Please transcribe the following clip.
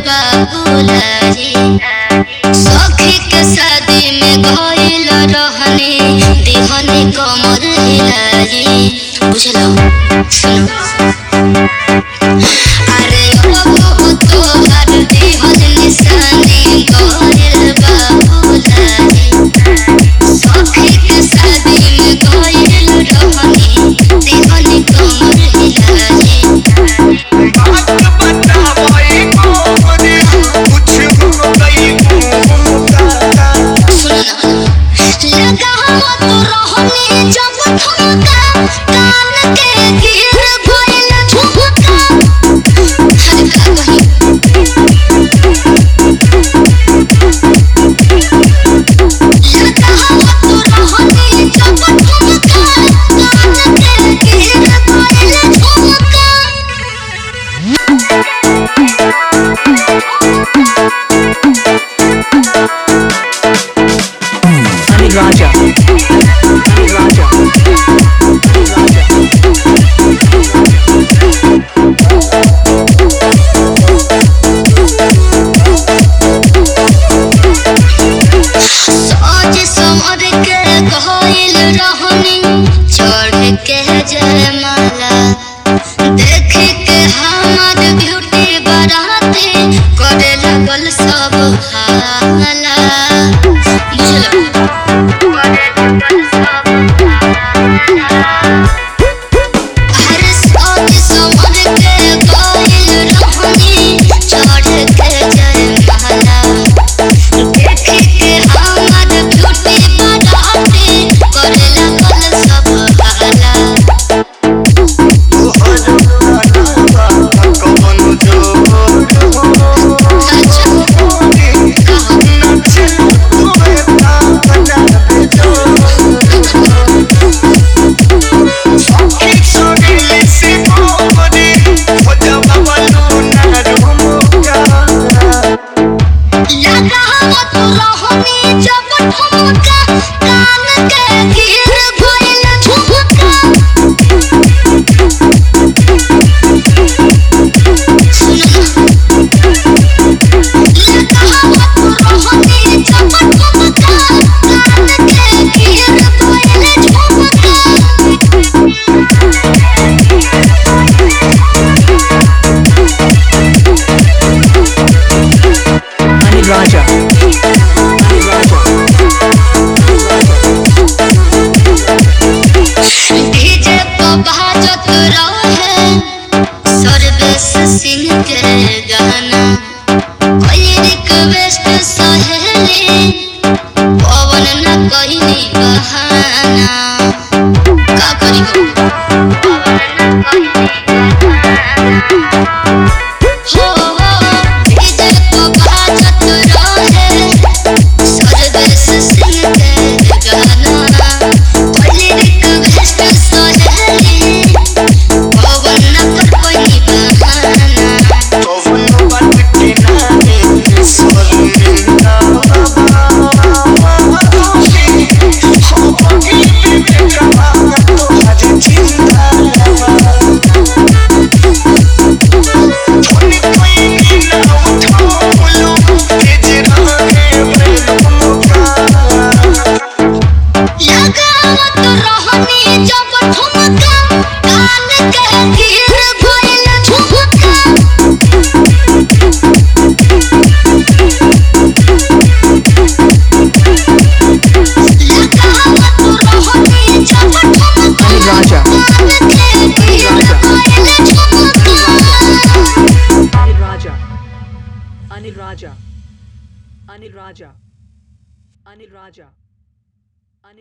बाबूलाजी सखी के शादी में गइल रहने दिहने कमर हिलाजी बुझलो सुनो अरे ओ तो हर दिहन निशानी गइल बाबूलाजी सखी के शादी में गइल रहने दिहने कमर हिलाजी Raja डीजे बाजत रहे सर्वेश सिंह के गाना कोई रिक्वेस्ट सहेली पवन न कहनी बहाना का करी पवन न कहनी बहाना डीजे बाजत रहे सर्वेश सिंह के गाना Anil Raja